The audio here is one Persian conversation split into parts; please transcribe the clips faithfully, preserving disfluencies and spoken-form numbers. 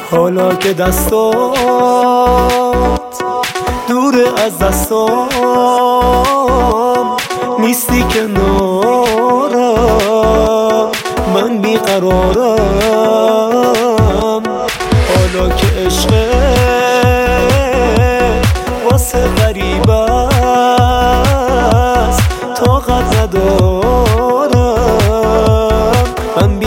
حالا که دستات دور از دستام نیستی کنارم، من بیقرارم. حالا که عشق واسه غریب است طاقت ندارم، من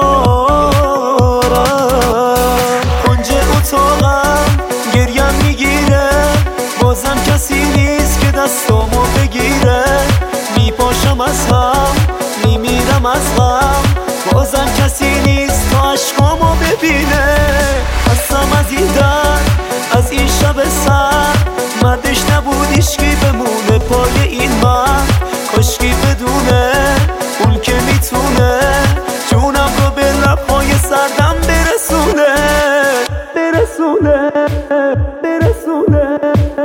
بیقرارم. کنج اتاقم گریم میگیره، بازم کسی نیست که دستامو بگیره. میپاشم از هم میمیرم از غم، بازم کسی نیست تا عشقامو ببینه. هستم از این در، از این شب سر، مردش نبود هیچکی بمونه پای این من. کاشکی بدونه اون که میتونه جونم رو به لبهای سردم برسونه برسونه برسونه.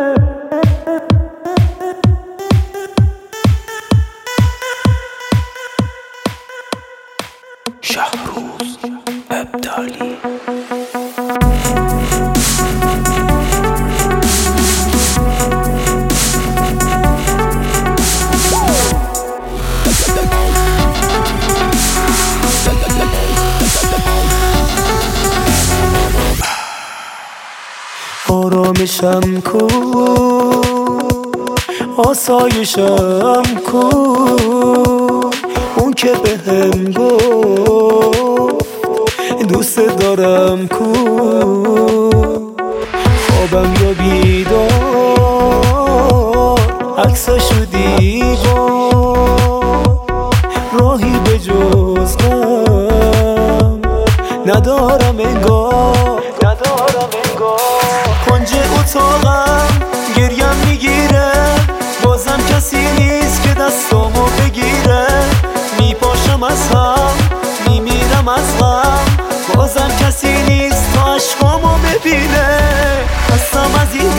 شهروز ابدالی. آرامشم کو، آسایشم کو، اون که بهم گفت دوست دارم کو. خوابم یا بیدار عکساشو دیوار، راهی به جز غم ندارم انگار ندارم انگار. کنج اتاقم گریم میگیره، بازم کسی نیست که دستامو بگیره. میپاشم از هم میمیرم از غم، بازم کسی نیست تا عشقامو ببینه. هستم از این